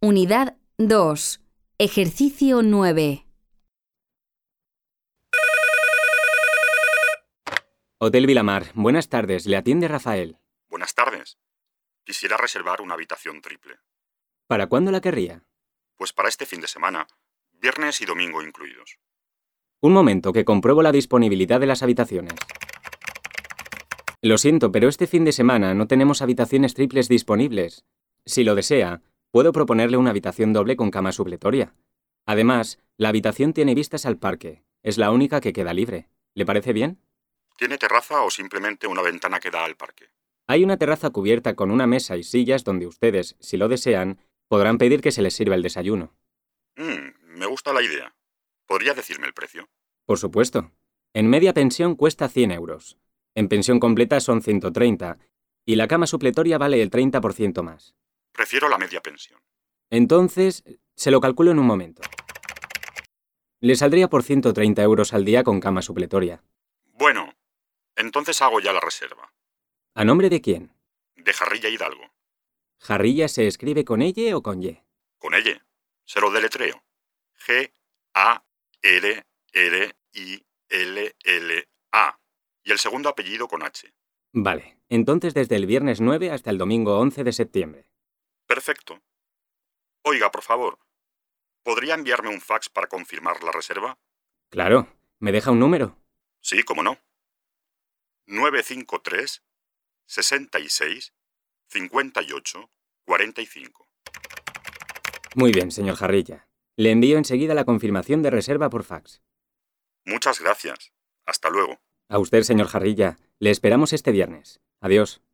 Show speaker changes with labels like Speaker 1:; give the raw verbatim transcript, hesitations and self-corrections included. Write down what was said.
Speaker 1: Unidad dos. Ejercicio nueve.
Speaker 2: Hotel Vilamar, buenas tardes. Le atiende Rafael.
Speaker 3: Buenas tardes. Quisiera reservar una habitación triple.
Speaker 2: ¿Para cuándo la querría?
Speaker 3: Pues para este fin de semana, viernes y domingo incluidos.
Speaker 2: Un momento, que compruebo la disponibilidad de las habitaciones. Lo siento, pero este fin de semana no tenemos habitaciones triples disponibles. Si lo desea, puedo proponerle una habitación doble con cama supletoria. Además, la habitación tiene vistas al parque. Es la única que queda libre. ¿Le parece bien?
Speaker 3: ¿Tiene terraza o simplemente una ventana que da al parque?
Speaker 2: Hay una terraza cubierta con una mesa y sillas donde ustedes, si lo desean, podrán pedir que se les sirva el desayuno.
Speaker 3: Mm, me gusta la idea. ¿Podría decirme el precio?
Speaker 2: Por supuesto. En media pensión cuesta cien euros. En pensión completa son ciento treinta. Y la cama supletoria vale el treinta por ciento más.
Speaker 3: Prefiero la media pensión.
Speaker 2: Entonces, se lo calculo en un momento. Le saldría por ciento treinta euros al día con cama supletoria.
Speaker 3: Bueno, entonces hago ya la reserva.
Speaker 2: ¿A nombre de quién?
Speaker 3: De Jarrilla Hidalgo.
Speaker 2: ¿Jarrilla se escribe con Y o con Y?
Speaker 3: Con ella. Se lo deletreo. G A R R I L L A. Y el segundo apellido con H.
Speaker 2: Vale, entonces desde el viernes nueve hasta el domingo once de septiembre.
Speaker 3: Perfecto. Oiga, por favor, ¿podría enviarme un fax para confirmar la reserva?
Speaker 2: Claro. ¿Me deja un número?
Speaker 3: Sí, cómo no. nueve cinco tres, sesenta y seis, cincuenta y ocho, cuarenta y cinco.
Speaker 2: Muy bien, señor Jarrilla. Le envío enseguida la confirmación de reserva por fax.
Speaker 3: Muchas gracias. Hasta luego.
Speaker 2: A usted, señor Jarrilla. Le esperamos este viernes. Adiós.